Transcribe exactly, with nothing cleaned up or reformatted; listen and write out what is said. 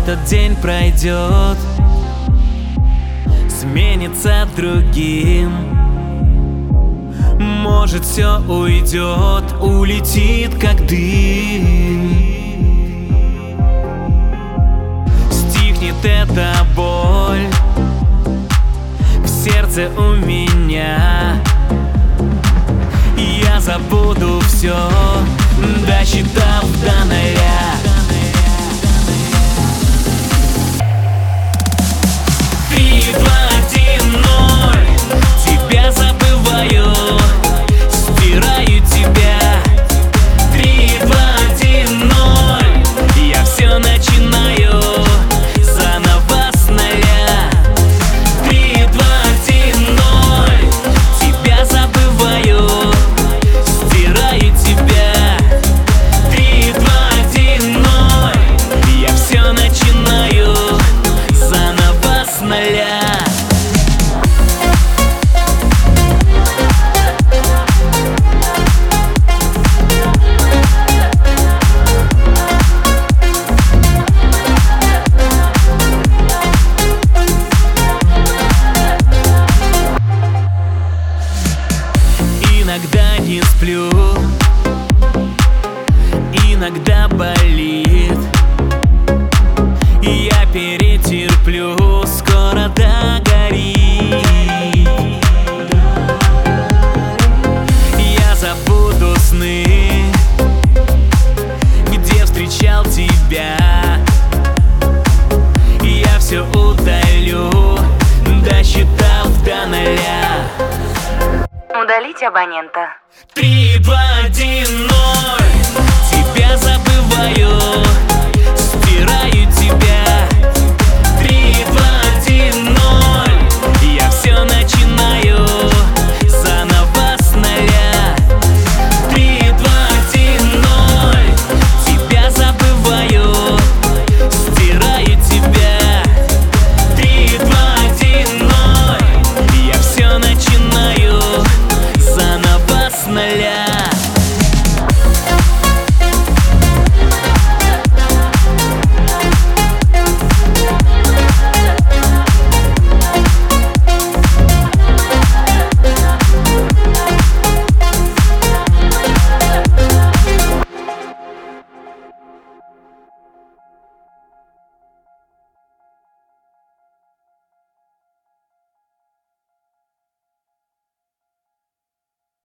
этот день пройдет, сменится другим. Может, все уйдет, улетит как дым. Стихнет эта боль в сердце у меня. Я забуду все, досчитав до ноля. Три, два, один, ноль. Тебя забываю, стираю тебя. Три, два, один, ноль. Я все начинаю заново с ноля. Три, два, один, ноль. Тебя забываю, стираю тебя. Три, два, один, ноль. Я все начинаю заново с ноля. Иногда не сплю, иногда болит. Я перетерплю, скоро догорит. Я забуду сны, где встречал тебя. Я все удалю, досчитав до ноля. Удалить абонента. Три, два, один, ноль. Тебя забываю.